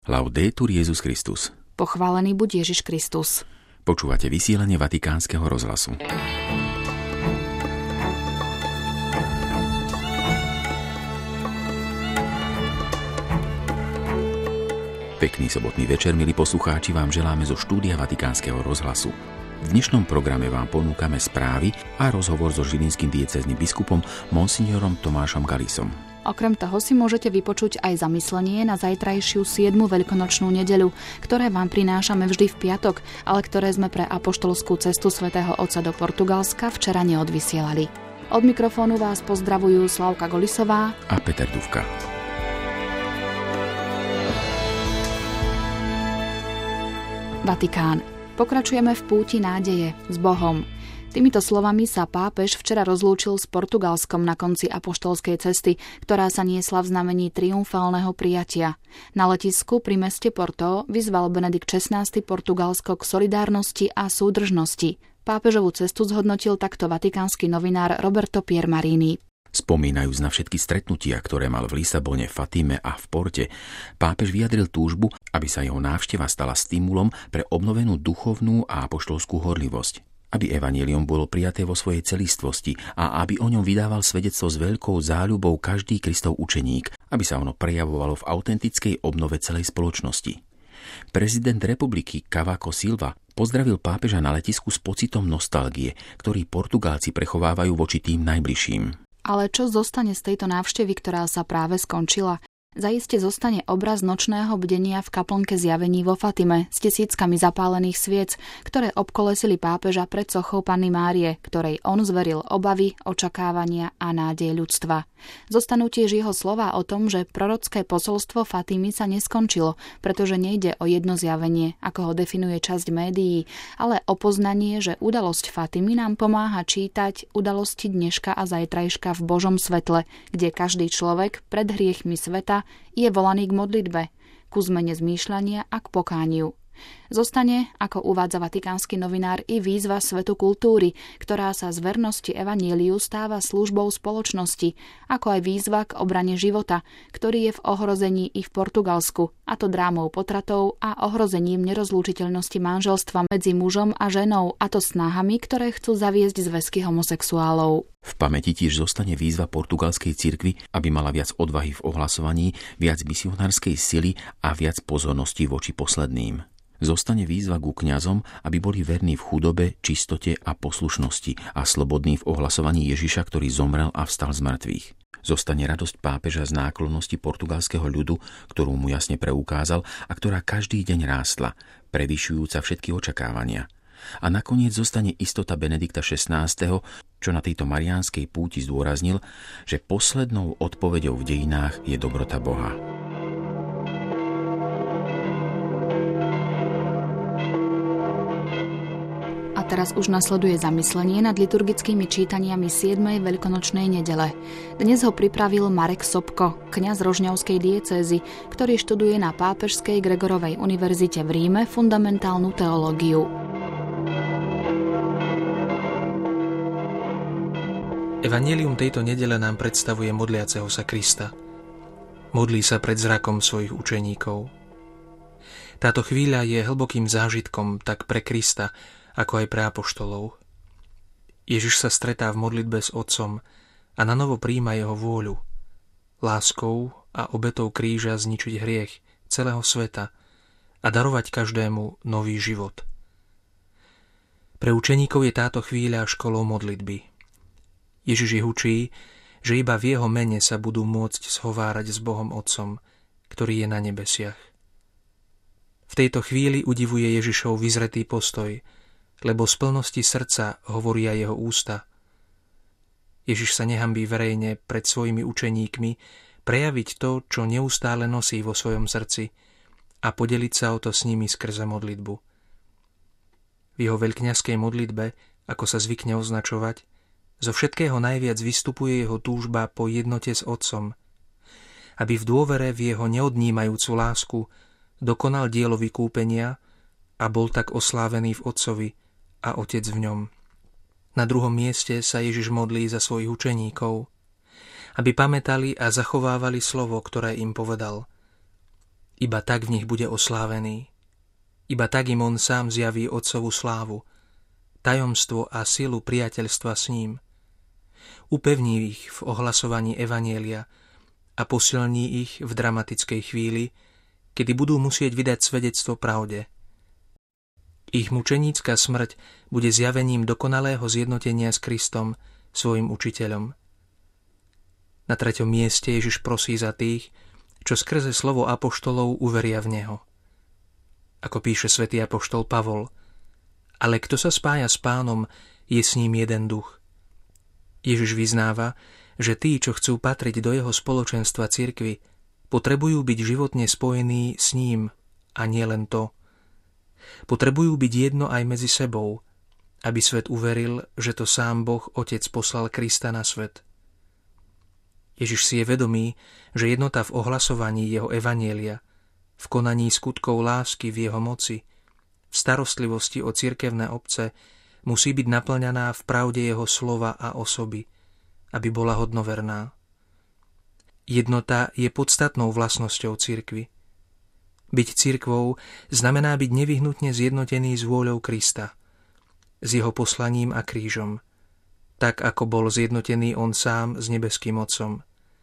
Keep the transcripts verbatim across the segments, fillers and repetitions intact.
Laudetur Jesus Christus. Pochválený buď Ježiš Kristus. Počúvate vysielanie Vatikánskeho rozhlasu. Pekný sobotný večer, milí poslucháči, vám želáme zo štúdia Vatikánskeho rozhlasu. V dnešnom programe vám ponúkame správy a rozhovor so žilinským diecéznym biskupom monsignorom Tomášom Galisom. Okrem toho si môžete vypočuť aj zamyslenie na zajtrajšiu siedmu veľkonočnú nedeľu, ktoré vám prinášame vždy v piatok, ale ktoré sme pre apoštolskú cestu svätého Otca do Portugalska včera neodvysielali. Od mikrofónu vás pozdravujú Slavka Golisová a Peter Dufka. Vatikán. Pokračujeme v púti nádeje s Bohom. Týmito slovami sa pápež včera rozlúčil s Portugalskom na konci apoštolskej cesty, ktorá sa niesla v znamení triumfálneho prijatia. Na letisku pri meste Porto vyzval Benedikt šestnásty Portugalsko k solidárnosti a súdržnosti. Pápežovú cestu zhodnotil takto vatikánsky novinár Roberto Piermarini. Spomínajúc na všetky stretnutia, ktoré mal v Lisabone, Fatime a v Porte, pápež vyjadril túžbu, aby sa jeho návšteva stala stimulom pre obnovenú duchovnú a apoštolskú horlivosť, aby evanjelium bolo prijaté vo svojej celistvosti a aby o ňom vydával svedectvo s veľkou záľubou každý Kristov učeník, aby sa ono prejavovalo v autentickej obnove celej spoločnosti. Prezident republiky Cavaco Silva pozdravil pápeža na letisku s pocitom nostalgie, ktorý Portugálci prechovávajú voči tým najbližším. Ale čo zostane z tejto návštevy, ktorá sa práve skončila? Zaiste zostane obraz nočného bdenia v kaplnke Zjavení vo Fatime s tisíckami zapálených sviec, ktoré obkolesili pápeža pred sochou Panny Márie, ktorej on zveril obavy, očakávania a nádej ľudstva. Zostanú tiež jeho slová o tom, že prorocké posolstvo Fatimy sa neskončilo, pretože nejde o jedno zjavenie, ako ho definuje časť médií, ale o poznanie, že udalosť Fatimy nám pomáha čítať udalosti dneška a zajtrajška v Božom svetle, kde každý človek pred hriechmi sveta je volaný k modlitbe, ku zmene zmýšľania a k pokániu. Zostane, ako uvádza vatikánsky novinár, i výzva svetu kultúry, ktorá sa z vernosti evanjeliu stáva službou spoločnosti, ako aj výzva k obrane života, ktorý je v ohrození i v Portugalsku, a to drámou potratov a ohrozením nerozlúčiteľnosti manželstva medzi mužom a ženou, a to snahami, ktoré chcú zaviesť zväzky homosexuálov. V pamäti tiež zostane výzva portugalskej cirkvi, aby mala viac odvahy v ohlasovaní, viac misionárskej sily a viac pozornosti voči posledným. Zostane výzva ku kňazom, aby boli verní v chudobe, čistote a poslušnosti a slobodní v ohlasovaní Ježiša, ktorý zomrel a vstal z mŕtvych. Zostane radosť pápeža z náklonnosti portugalského ľudu, ktorú mu jasne preukázal a ktorá každý deň rástla, prevyšujúca všetky očakávania. A nakoniec zostane istota Benedikta šestnásteho, čo na tejto mariánskej púti zdôraznil, že poslednou odpoveďou v dejinách je dobrota Boha. A teraz už nasleduje zamyslenie nad liturgickými čítaniami siedmej veľkonočnej nedele. Dnes ho pripravil Marek Sobko, kňaz rožňavskej diecézy, ktorý študuje na Pápežskej Gregorovej univerzite v Ríme fundamentálnu teológiu. Evanjelium tejto nedele nám predstavuje modliaceho sa Krista. Modlí sa pred zrakom svojich učeníkov. Táto chvíľa je hlbokým zážitkom tak pre Krista, ako aj pre apoštolov. Ježiš sa stretá v modlitbe s Otcom a nanovo prijíma jeho vôľu, láskou a obetou kríža zničiť hriech celého sveta a darovať každému nový život. Pre učeníkov je táto chvíľa školou modlitby. Ježiš ich učí, že iba v jeho mene sa budú môcť zhovárať s Bohom Otcom, ktorý je na nebesiach. V tejto chvíli udivuje Ježišov vyzretý postoj, lebo z plnosti srdca hovoria jeho ústa. Ježiš sa nehanbí verejne pred svojimi učeníkmi prejaviť to, čo neustále nosí vo svojom srdci a podeliť sa o to s nimi skrze modlitbu. V jeho veľkňazskej modlitbe, ako sa zvykne označovať, zo všetkého najviac vystupuje jeho túžba po jednote s Otcom, aby v dôvere v jeho neodnímajúcu lásku dokonal dielo vykúpenia a bol tak oslávený v Otcovi a Otec v ňom. Na druhom mieste sa Ježiš modlí za svojich učeníkov, aby pamätali a zachovávali slovo, ktoré im povedal. Iba tak v nich bude oslávený. Iba tak im on sám zjaví Otcovú slávu, tajomstvo a silu priateľstva s ním. Upevní ich v ohlasovaní evanjelia a posilní ich v dramatickej chvíli, kedy budú musieť vydať svedectvo pravde. Ich mučenícka smrť bude zjavením dokonalého zjednotenia s Kristom, svojim učiteľom. Na treťom mieste Ježiš prosí za tých, čo skrze slovo apoštolov uveria v Neho. Ako píše svätý apoštol Pavol, ale kto sa spája s Pánom, je s ním jeden duch. Ježiš vyznáva, že tí, čo chcú patriť do jeho spoločenstva cirkvi, potrebujú byť životne spojení s ním a nie len to. Potrebujú byť jedno aj medzi sebou, aby svet uveril, že to sám Boh Otec poslal Krista na svet. Ježiš si je vedomý, že jednota v ohlasovaní jeho evanjelia, v konaní skutkov lásky v jeho moci, v starostlivosti o cirkevné obce musí byť naplňaná v pravde jeho slova a osoby, aby bola hodnoverná. Jednota je podstatnou vlastnosťou cirkvi. Byť cirkvou znamená byť nevyhnutne zjednotený s vôľou Krista, s jeho poslaním a krížom, tak ako bol zjednotený on sám s nebeským Otcom.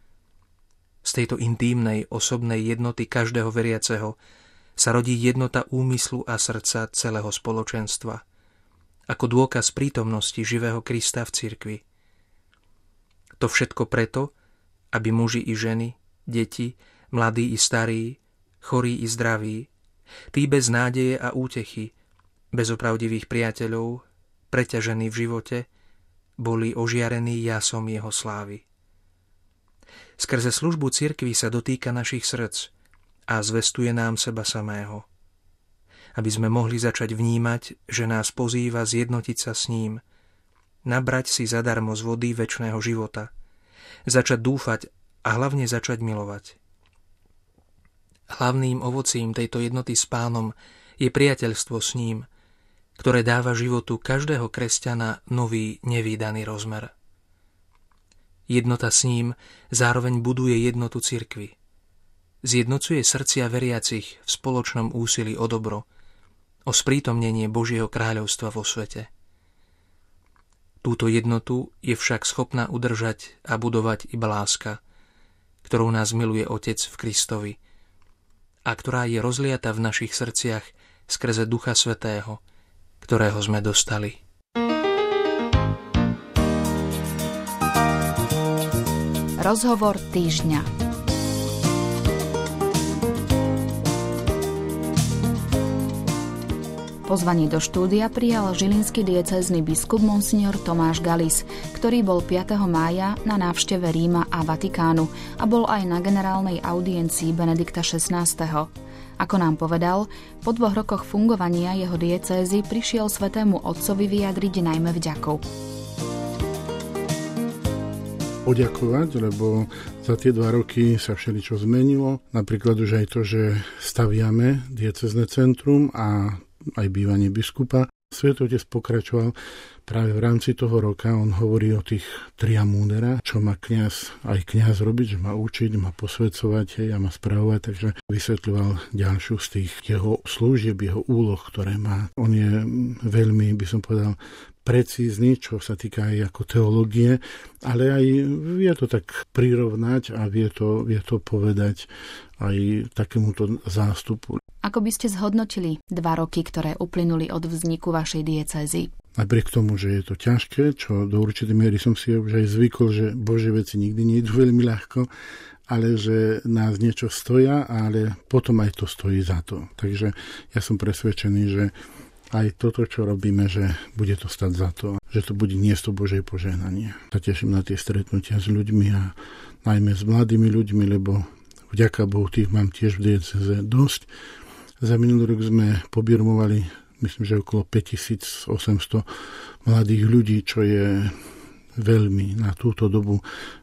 Z tejto intímnej, osobnej jednoty každého veriaceho sa rodí jednota úmyslu a srdca celého spoločenstva, ako dôkaz prítomnosti živého Krista v cirkvi. To všetko preto, aby muži i ženy, deti, mladí i starí, chorí i zdraví, tí bez nádeje a útechy, bez opravdivých priateľov, preťažení v živote, boli ožiarení jasom jeho slávy. Skrze službu cirkvi sa dotýka našich srdc a zvestuje nám seba samého, aby sme mohli začať vnímať, že nás pozýva zjednotiť sa s ním, nabrať si zadarmo z vody večného života, začať dúfať a hlavne začať milovať. Hlavným ovocím tejto jednoty s Pánom je priateľstvo s ním, ktoré dáva životu každého kresťana nový nevídaný rozmer. Jednota s ním zároveň buduje jednotu cirkvi. Zjednocuje srdcia veriacich v spoločnom úsilí o dobro, o sprítomnenie Božieho kráľovstva vo svete. Túto jednotu je však schopná udržať a budovať iba láska, ktorou nás miluje Otec v Kristovi a ktorá je rozliata v našich srdciach skrze Ducha Svätého, ktorého sme dostali. Rozhovor týždňa. Pozvanie do štúdia prijal žilinský diecézny biskup monsignor Tomáš Galis, ktorý bol piateho mája na návšteve Ríma a Vatikánu a bol aj na generálnej audiencii Benedikta šestnásteho. Ako nám povedal, po dvoch rokoch fungovania jeho diecézy prišiel Svätému Otcovi vyjadriť najmä vďaku. Poďakovať, lebo za tie dva roky sa všeličo zmenilo. Napríklad už aj to, že staviame diecézne centrum a aj bývanie biskupa. Svätý Otec pokračoval práve v rámci toho roka. On hovorí o tých triamúdera, čo má kňaz, aj kňaz robiť, že má učiť, má posvedcovať hej, a má spravovať, takže vysvetľoval ďalšiu z tých jeho služieb, jeho úloh, ktoré má. On je veľmi, by som povedal, precízny, čo sa týka aj ako teológie, ale aj vie to tak prirovnať a vie to, vie to povedať aj takémuto zástupu. Ako by ste zhodnotili dva roky, ktoré uplynuli od vzniku vašej diecézy? Napriek tomu, že je to ťažké, čo do určitej miery som si už aj zvykol, že Božie veci nikdy nie idú veľmi ľahko, ale že nás niečo stoja, ale potom aj to stojí za to. Takže ja som presvedčený, že aj toto, čo robíme, že bude to stať za to, že to bude niesť to Božie požehnanie. Sa teším na tie stretnutia s ľuďmi a najmä s mladými ľuďmi, lebo vďaka Bohu tých mám tiež v diecéze dosť. Za minulý rok sme pobirmovali, myslím, že okolo päťtisícosemsto mladých ľudí, čo je veľmi na túto dobu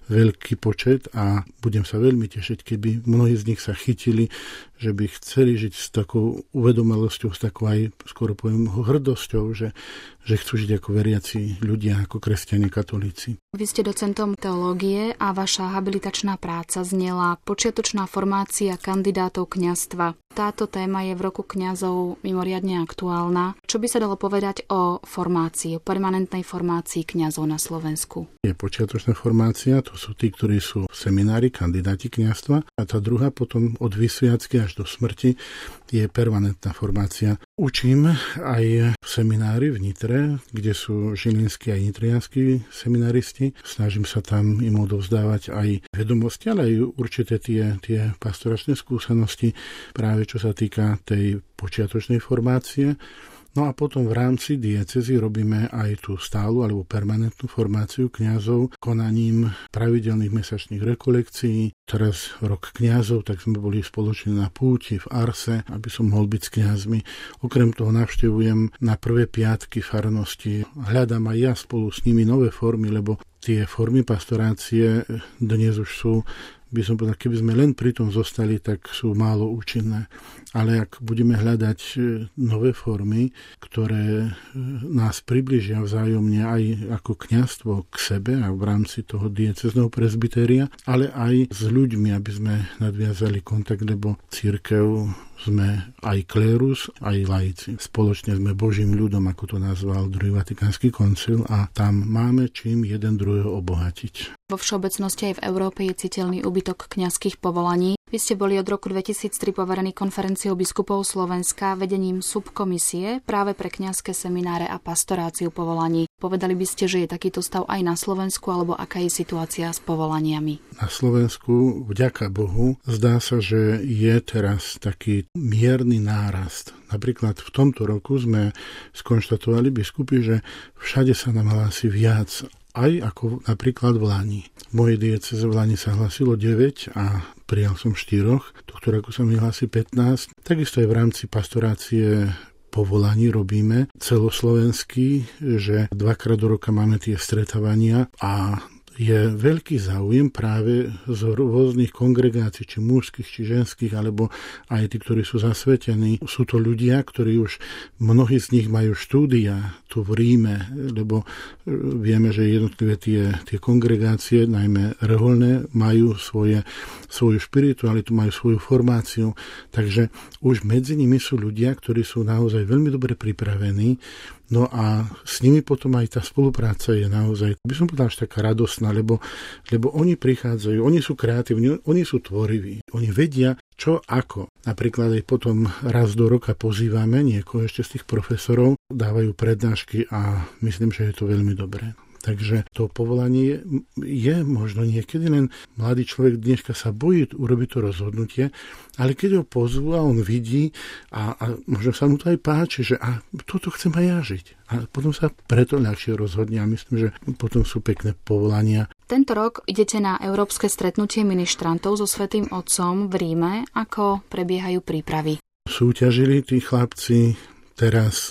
veľký počet a budem sa veľmi tešiť, keby mnohí z nich sa chytili, že by chceli žiť s takou uvedomelosťou, s takou aj skoro poviem hrdosťou, že, že chcú žiť ako veriaci ľudia, ako kresťania katolíci. Vy ste docentom teológie a vaša habilitačná práca znela Počiatočná formácia kandidátov kňazstva. Táto téma je v roku kňazov mimoriadne aktuálna. Čo by sa dalo povedať o formácii, o permanentnej formácii kňazov na Slovensku? Je počiatočná formácia, to sú tí, ktorí sú seminári, kandidáti kňazstva, a tá druhá potom od vysviacky až do smrti je permanentná formácia. Učím aj v seminári v Nitre, kde sú žilinskí aj nitrianskí seminaristi. Snažím sa tam im odovzdávať aj vedomosti, ale aj určité tie, tie pastoračné skúsenosti, práve čo sa týka tej počiatočnej formácie. No a potom v rámci diecézy robíme aj tú stálu alebo permanentnú formáciu kňazov konaním pravidelných mesačných rekolekcií. Teraz rok kňazov, tak sme boli spoločne na púti v Arse, aby som mohol byť s kňazmi. Okrem toho navštevujem na prvé piatky farnosti. Hľadám aj ja spolu s nimi nové formy, lebo tie formy pastorácie dnes už sú, by som povedal, keby sme len pri tom zostali, tak sú málo účinné. Ale ak budeme hľadať nové formy, ktoré nás približia vzájomne aj ako kňazstvo k sebe a v rámci toho diecézneho presbytéria, ale aj s ľuďmi, aby sme nadviazali kontakt, lebo cirkev sme aj klérus, aj laici. Spoločne sme Božím ľudom, ako to nazval druhý Vatikánsky koncil, a tam máme čím jeden druhého obohatiť. Vo všeobecnosti aj v Európe je citeľný úbytok kňazských povolaní. Vy ste boli od roku dvetisíctri poverení Konferenciou biskupov Slovenska vedením subkomisie práve pre kňazské semináre a pastoráciu povolaní. Povedali by ste, že je takýto stav aj na Slovensku, alebo aká je situácia s povolaniami? Na Slovensku, vďaka Bohu, zdá sa, že je teraz taký mierny nárast. Napríklad v tomto roku sme skonštatovali biskupy, že všade sa nám hlási viac, aj ako napríklad v Lani. V mojej diecéze v Lani sa hlasilo deväť a prijal som štyroch. Tohto roku sa mi hlási pätnásť. Takisto aj v rámci pastorácie povolaní robíme celoslovenský, že dvakrát do roka máme tie stretávania a je veľký záujem práve z rôznych kongregácií, či mužských, či ženských, alebo aj tí, ktorí sú zasvetení. Sú to ľudia, ktorí už, mnohí z nich majú štúdia tu v Ríme, lebo vieme, že jednotlivé tie, tie kongregácie, najmä reholné, majú svoje, svoju špiritualitu, majú svoju formáciu. Takže už medzi nimi sú ľudia, ktorí sú naozaj veľmi dobre pripravení. No a s nimi potom aj tá spolupráca je naozaj, by som povedal, až taká radosná, lebo, lebo oni prichádzajú, oni sú kreatívni, oni sú tvoriví, oni vedia, čo ako. Napríklad aj potom raz do roka pozývame niekoho ešte z tých profesorov, dávajú prednášky a myslím, že je to veľmi dobré. Takže to povolanie je možno niekedy, len mladý človek dneska sa bojí urobiť to rozhodnutie, ale keď ho pozvú a on vidí a, a možno sa mu to aj páči, že a toto chcem aj ja žiť. A potom sa preto ľahšie rozhodne a myslím, že potom sú pekné povolania. Tento rok idete na Európske stretnutie ministrantov so Svätým Otcom v Ríme. Ako prebiehajú prípravy? Súťažili tí chlapci. Teraz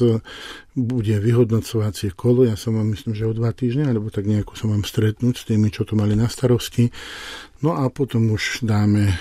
bude vyhodnocovacie kolo, ja sa mám, myslím, že o dva týždne, alebo tak nejako sa mám stretnúť s tými, čo to mali na starosti. No a potom už dáme,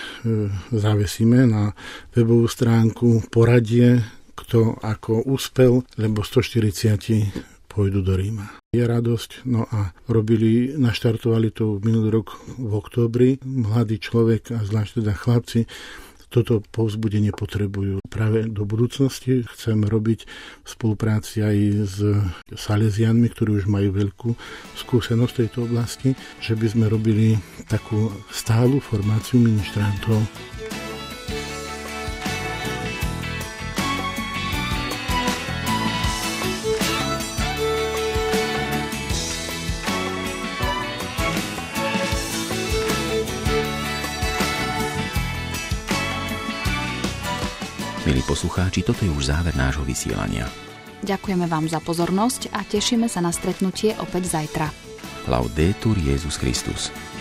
zavesíme na webovú stránku poradie, kto ako úspel, lebo stoštyridsať pôjdu do Ríma. Je radosť, no a robili, naštartovali to minulý rok v októbri. Mladý človek a zvlášť teda chlapci toto povzbudenie potrebujú. Práve do budúcnosti chcem robiť v spolupráci aj s Salesianmi, ktorí už majú veľkú skúsenosť v tejto oblasti, že by sme robili takú stálu formáciu ministrantov. Milí poslucháči, toto je už záver nášho vysielania. Ďakujeme vám za pozornosť a tešíme sa na stretnutie opäť zajtra. Laudetur Jesus Christus.